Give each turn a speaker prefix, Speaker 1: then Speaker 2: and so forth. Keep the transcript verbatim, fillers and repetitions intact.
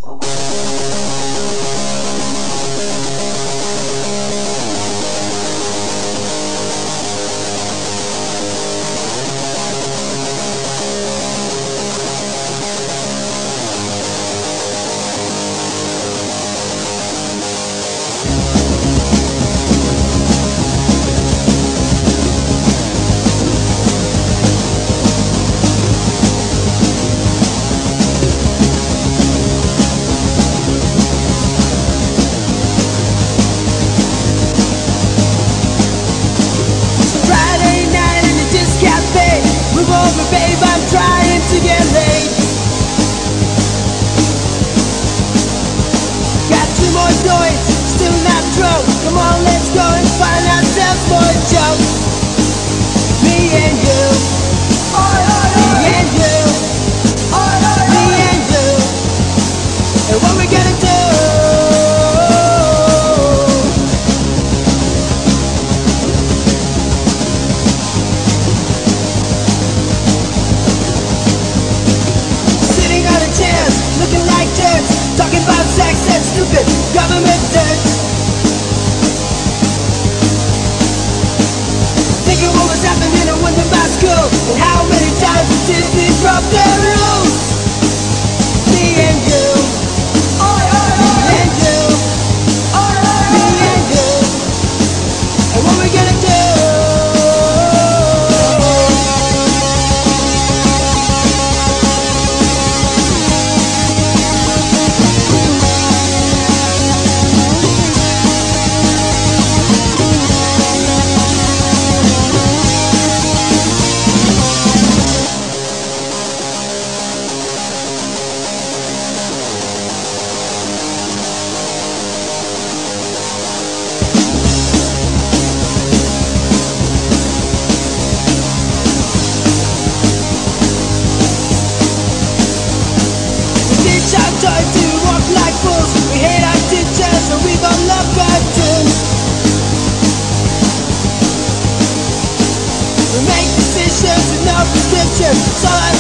Speaker 1: Babe, I'm trying to get laid. Got two more joints, still not drunk. Come on, let's go and find ourselves more junk. Me and you, me and you, me and you. And what we gonna do? Looking like jerks, talking about sex and stupid government dirt. Thinking what was happening and wondering about school and how many times did we drop their rules. Me and you, me and you, me and you. And what we gonna do? Try to walk like fools. We hate our teachers and we don't love cartoons. We make decisions with no prescription, so I